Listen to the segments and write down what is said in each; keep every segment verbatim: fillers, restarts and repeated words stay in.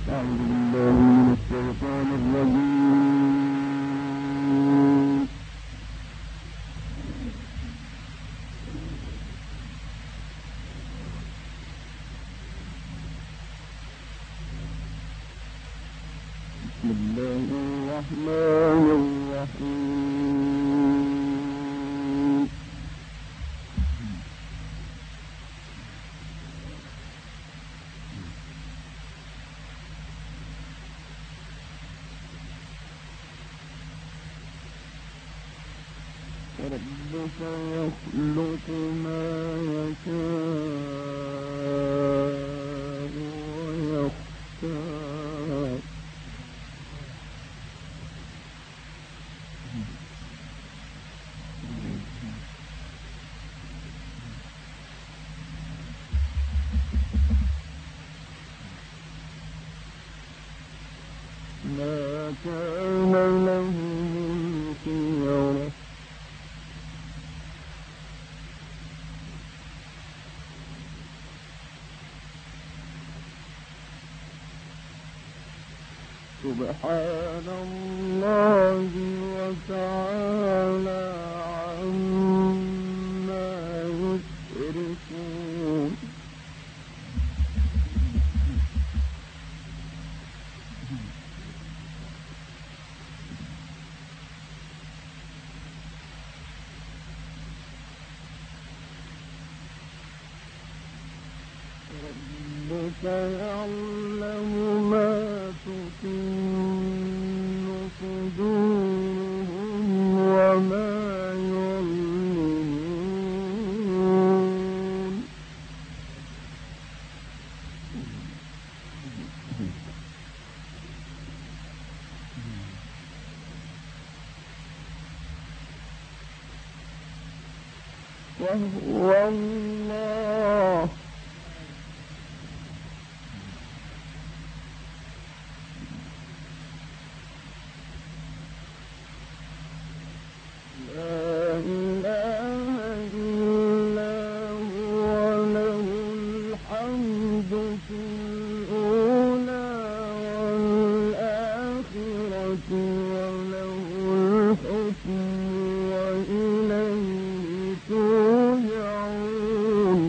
أعوذ بالله من الشيطان الرجيم. بسم الله الرحمن الرحيم. ربك يخلق ما يشاء ويختار. ما كان لهم الخيرة. سبحان الله وتعالى عما يشركون. ربك يعلم ما تكن صدورهم وما يعلنون. وهو الله لا إله إلا هو له الحمد في الأولى والآخرة وله الحكم وإليه ترجعون.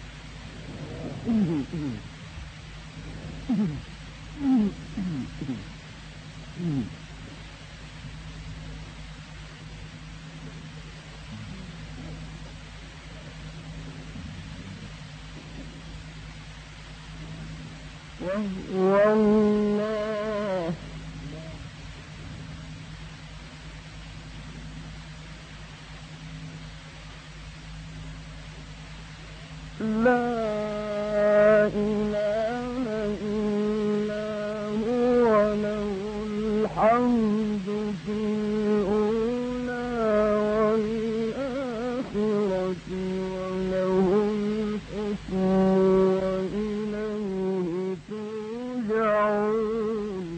وهو الله لا إله إلا هو له الحمد في الأولى والآخرة وله الحكم وإليه ترجعون.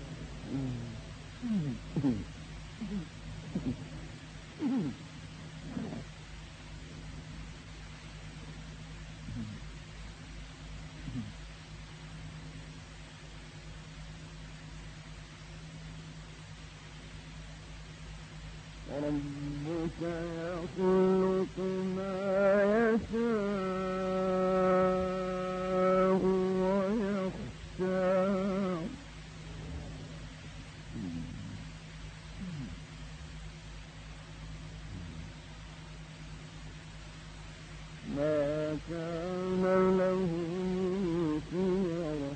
ربك يخلق ما يشاء ويختار. ما كان لهم الخيرة.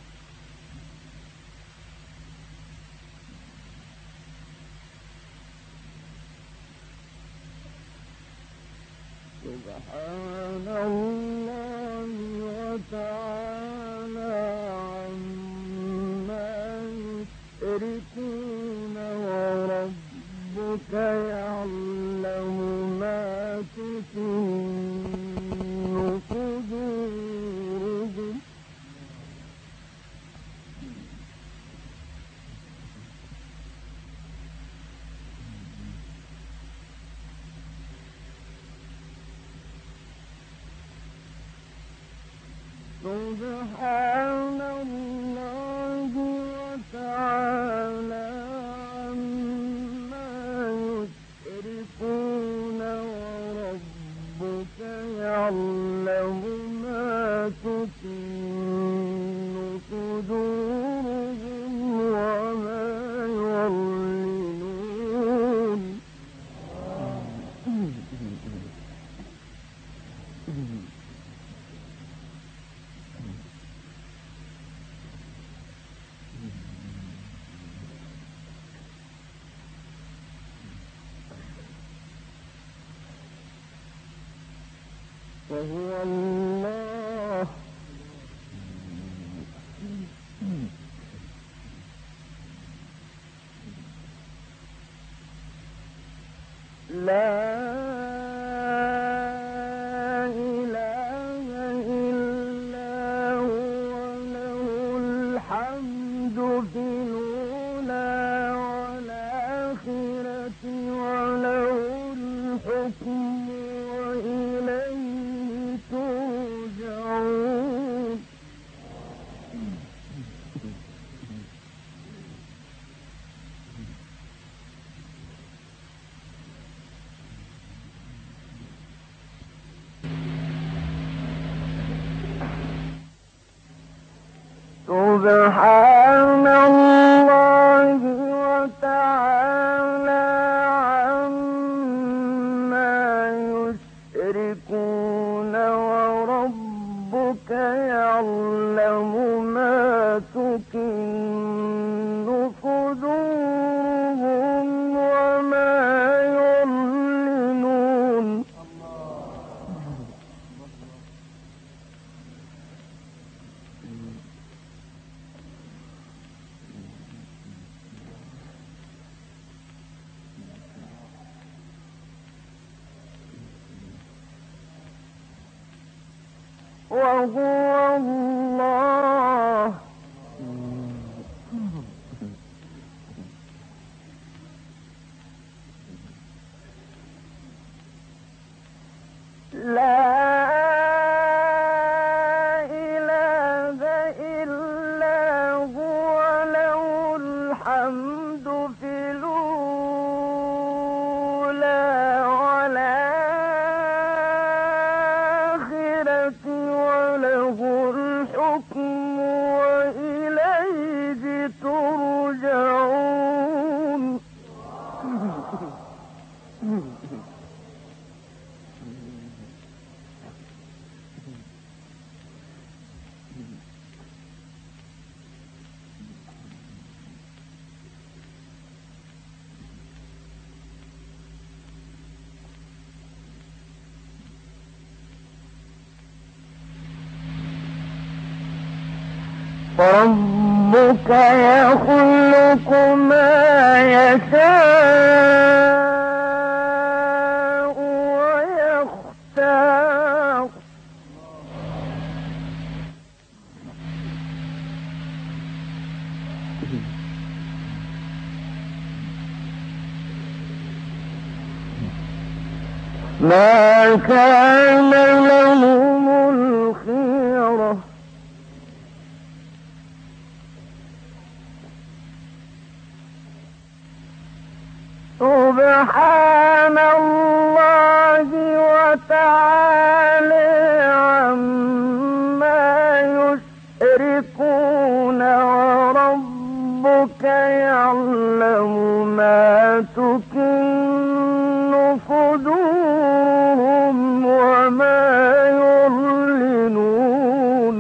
سبحان الله وتعالى عما يشركون. وربك يعلم ما تكن صدورهم. سبحان الله فهو الله. لا إله إلا هو له الحمد في الأولى والآخرة وله الحكم وإليه ترجعون. سبحان الله وتعالى عما يشركون وربك يعلم ما تكن صدورهم وما يعلنون. وهو الله. لا إله إلا هو له الحمد في الأولى والآخرة وله الحكم وإليه ترجعون. ربك يخلق ما يشاء ويختار. ما كان لهم الخيرة. سبحان الله وتعالى عما يشركون وربك يعلم ما تكن صدورهم وما يعلنون.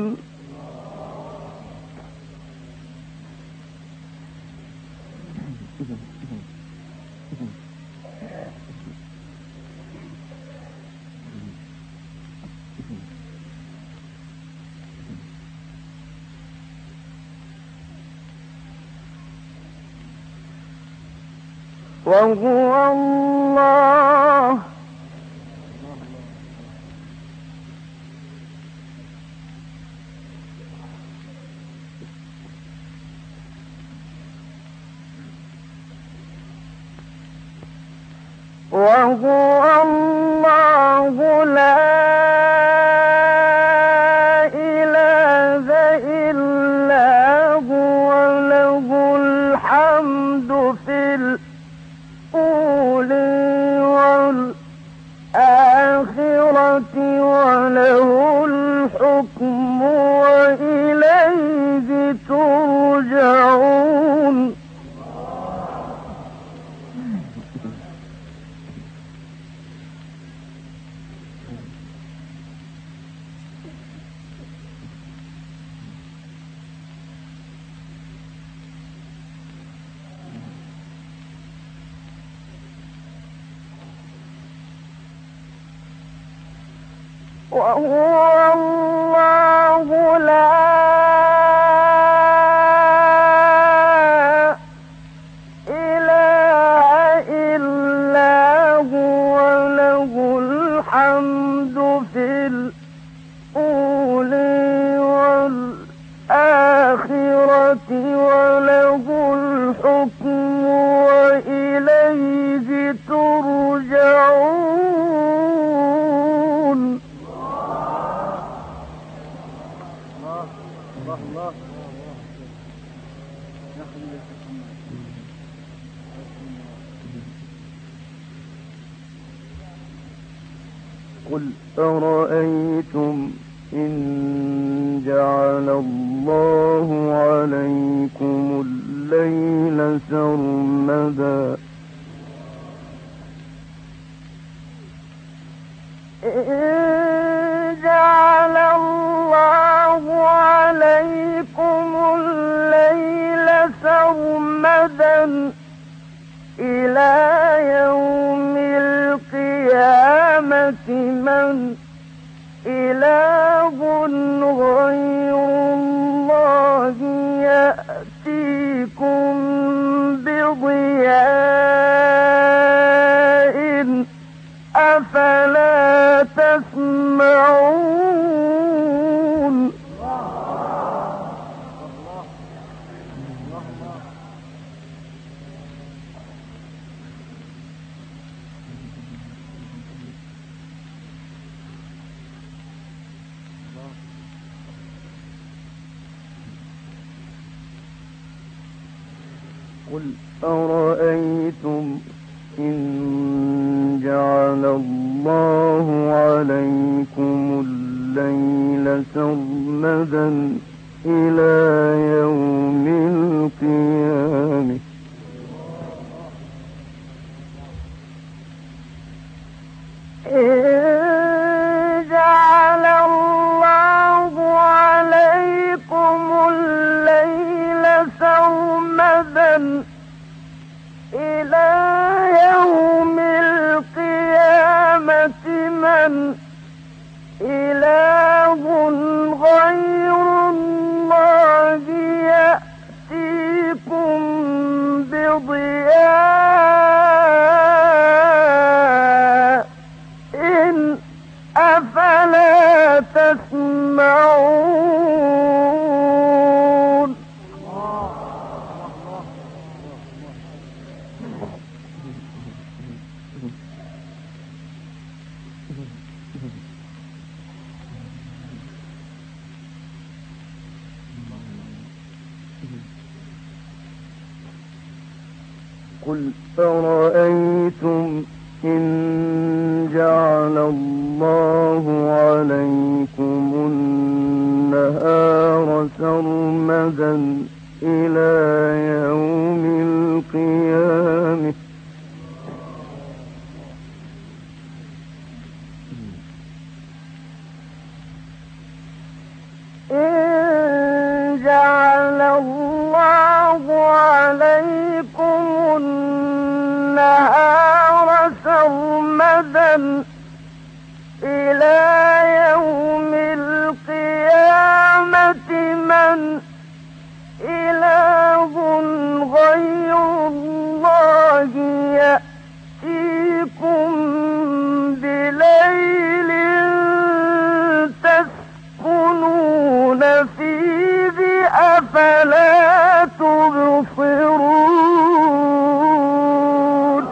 وهو الله. وهو الله لا إله إلا هو له الحمد في الأولى والآخرة وله الحكم وإليه ترجعون. وهو الله لا إله إلا هو له الحمد في الأولى والآخرة وله الحكم وإليه ترجعون. قل أرأيتم إن جعل الله عليكم الليل سرمدا إن جعل الله عليكم الليل سرمدا إلى يوم القيامة من إله غير الله يأتيكم بضياء أفلا تسمعون. قل أرأيتم إن جعل الله عليكم الليل سرمدا إلى يوم القيامة إن جعل الله عليكم الليل سرمدا إلى يوم القيامة من إله غير الله يأتيكم بضياء إن أفلا تسمعون. قل أرأيتم إن جعل الله عليكم النهار سرمدا إلى يوم القيامة إن جعل الله عليكم النهار سرمدا إلى يوم القيامة من إله غير الله يأتيكم بليل تسكنون فيه أفلا تبصرون.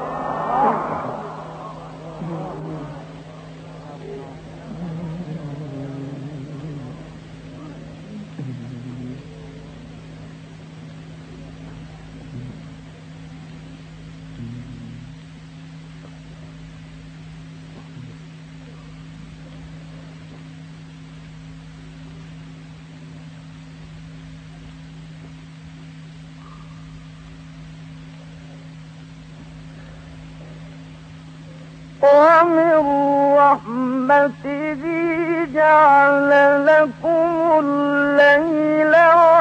ومن رحمته جعل لكم الليل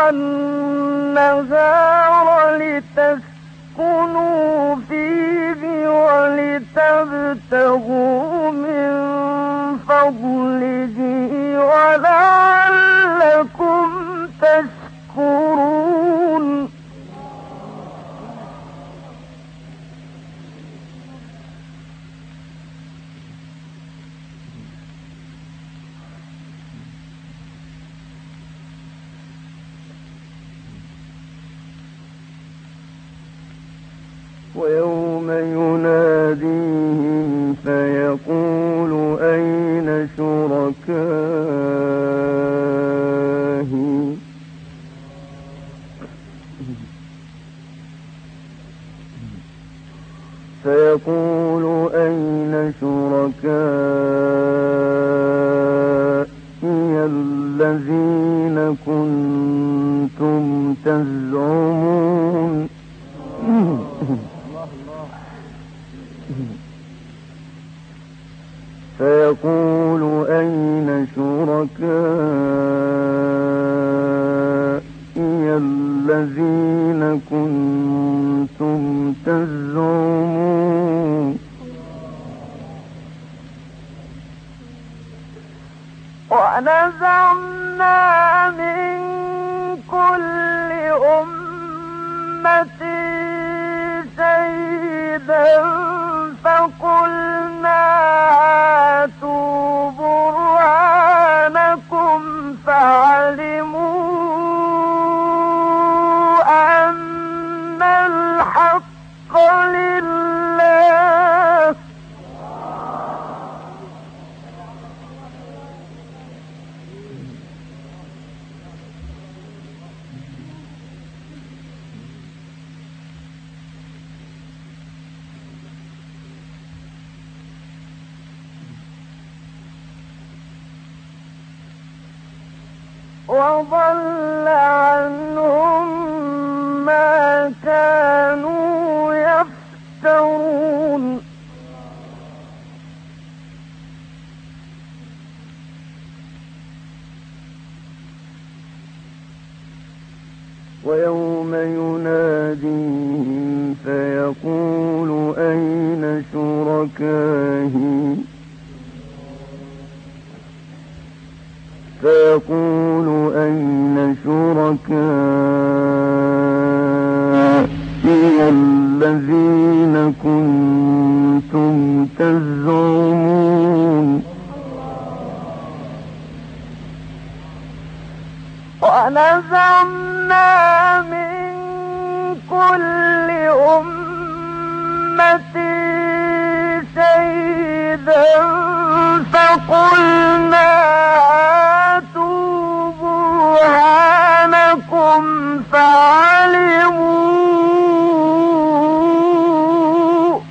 والنهار لتسكنوا فيه ولتبتغوا من فضله فضله ولعلكم تشكرون ويوم يناديهم فيقول أين شركائي فيقول أين شركائي الذين كنتم تزعمون فيقول أين شركائي الذين كنتم تزعمون ونزعنا من كل أمة شهيدا فقلنا هاتوا برهانكم فعلموا أن الحق لله وضل عنهم ما كانوا يفترون ويوم يناديهم فيقول أين شركائي فيقول أين شركائي الذين كنتم تزعمون ونزعنا من كل أمة شهيدا فقلنا هاتوا برهانكم فعلموا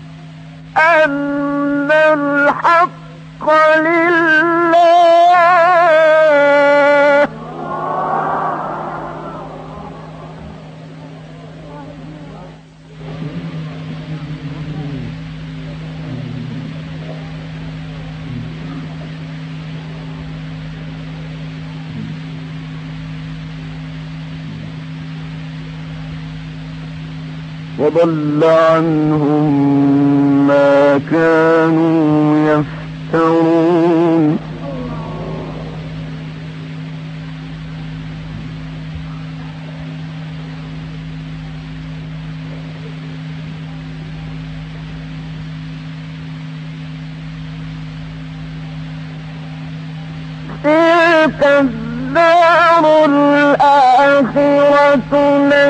أن الحق لله وضل عنهم ما كانوا يفترون تلك الدار الآخرة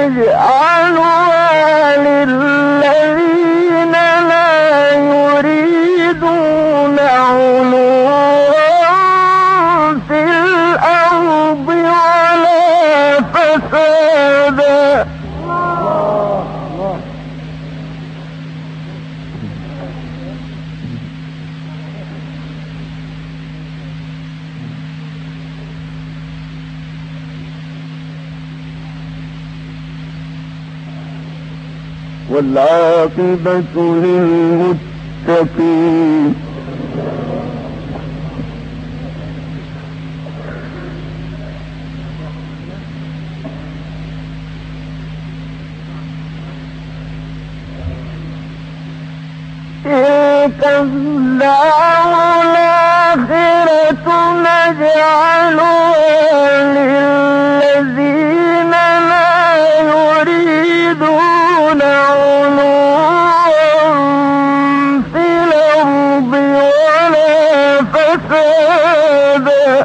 نجعلها للذين لا يريدون علوا في الأرض ولا فسادا والعاقبة للمتقين تلك الدار نجعلها للذين لا يريدون علوا في الأرض ولا فسادا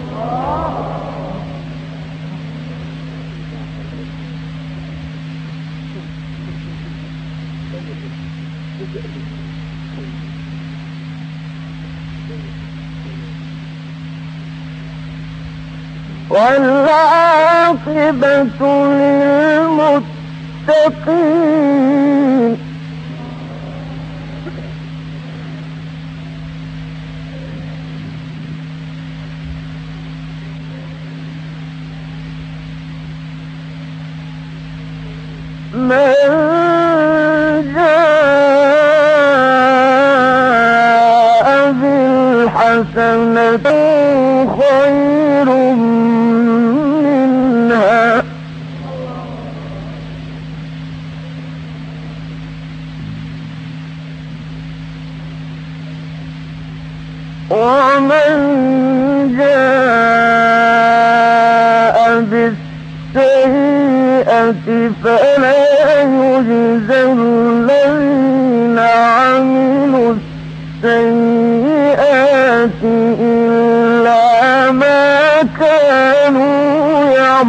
والعاقبة للمتقين من جاء بالحسنة خير منها ومن جاء بالسيئة فلا يجزى الذين عملوا السيئات إلا ما كانوا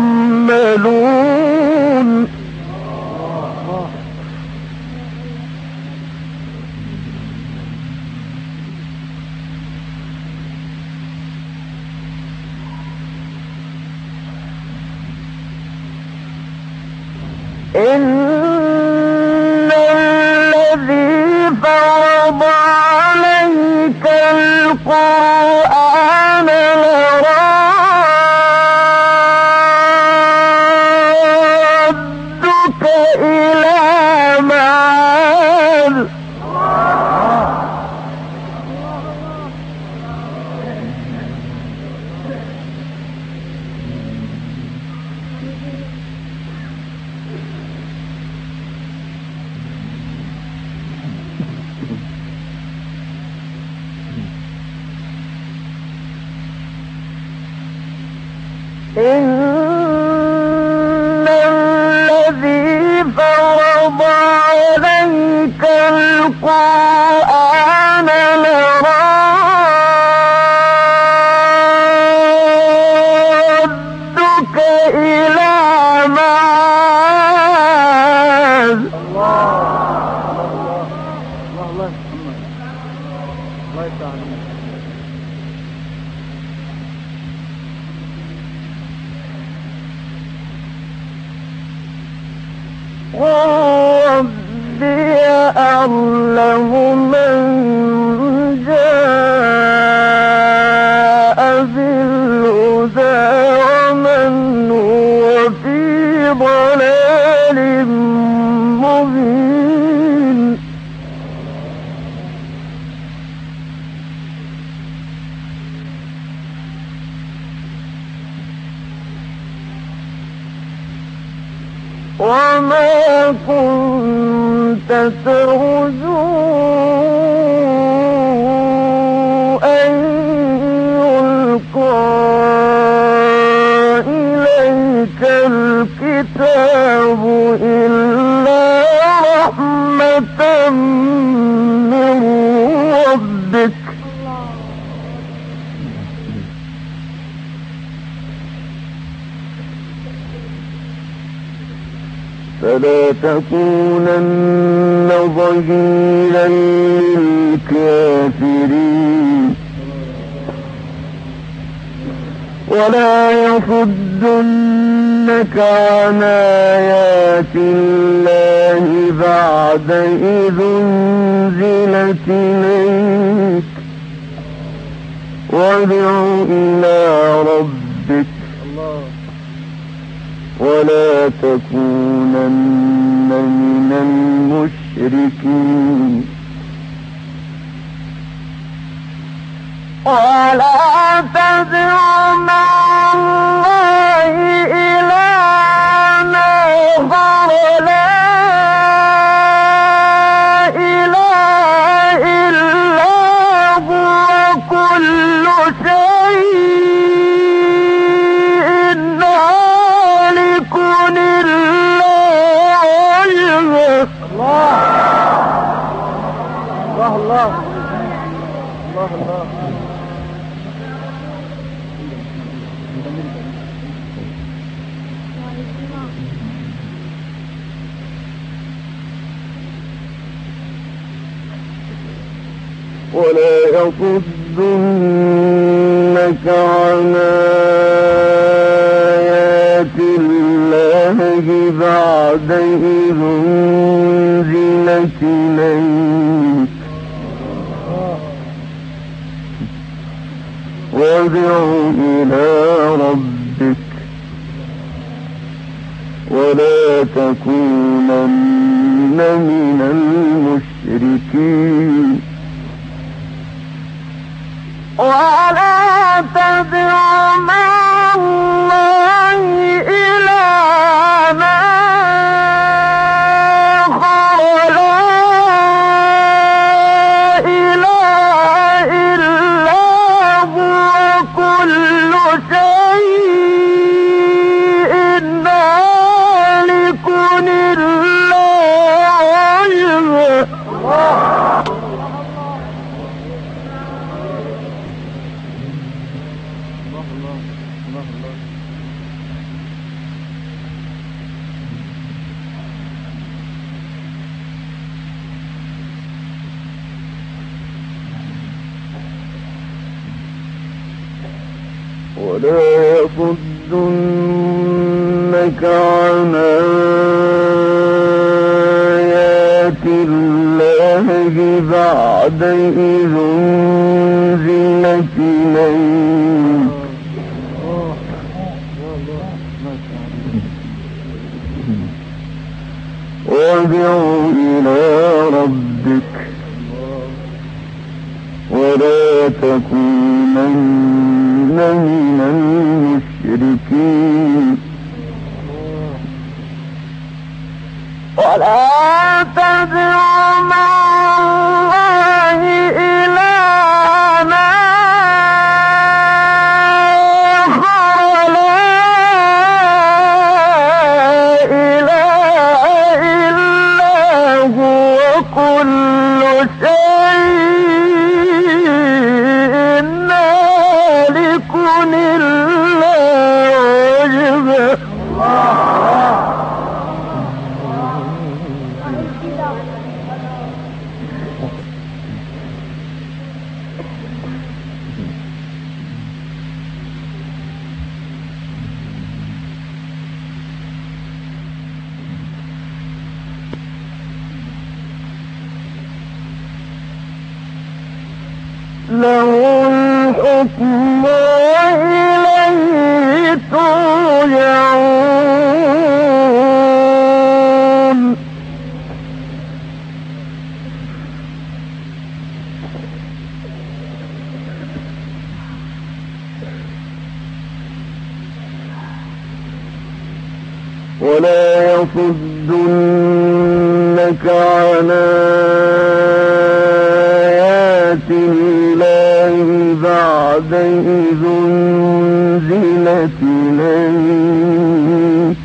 يعملون إن الذي فرض عليك القرآن لرادك إلى معاد إن الذي فرض عليك القرآن لرادك إلى معاد ربي أعلم من جاء بالهدى ومن هو في ضلال مبين وما كنت ترجو أن يلقى إليك الكتاب إلا رحمة من ربك فلا تكونن ظهيرا للكافرين ولا يصدنك عن آيات الله بعد إذ أنزلت إليك وادع إلى ربك ولا تكونن من المشركين ولا تدع مع الله إلهًا آخر لا إله إلا هو كل ولا يصدنك عن آيات الله بعد إذ أنزلت إليك وادع إلى ربك ولا تكونن من المشركين ولا تدع مع الله إلهًا آخر لا إله إلا هو كل شيء هالك إلا وجهه ولا يصدنك عن آيات الله بعد إذ أنزلت إليك وادع إلى ربك ولا تكونن من المشركين ولا تدع مع الله إلهًا آخر لا إله إلا هو كل شيء هالك إلا وجهه له الحكم وإليه ترجعون ولا يصدنك عن آيات الله بعد إذ أنزلت إليك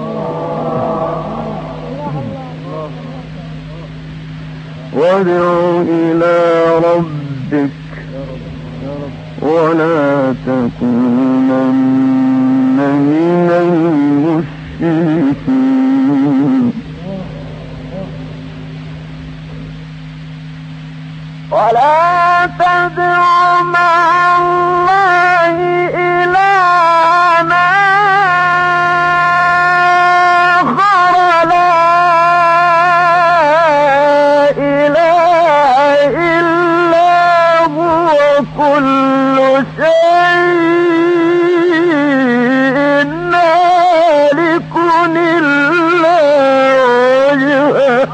وادع إلى ربك ولا تكونن من المشركين ولا تدع مع الله إلهًا آخر لا إله إلا هو كل شيء هالك إلا وجهه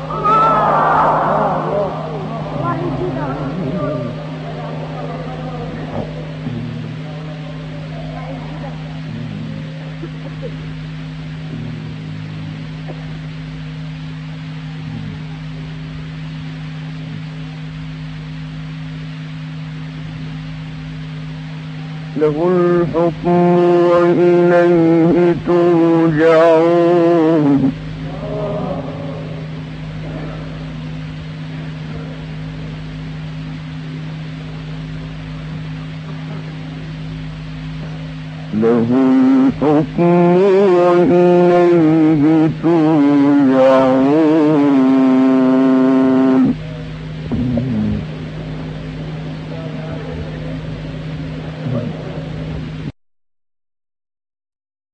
له الحكم وإليه ترجعون له الحكم وإليه ترجعون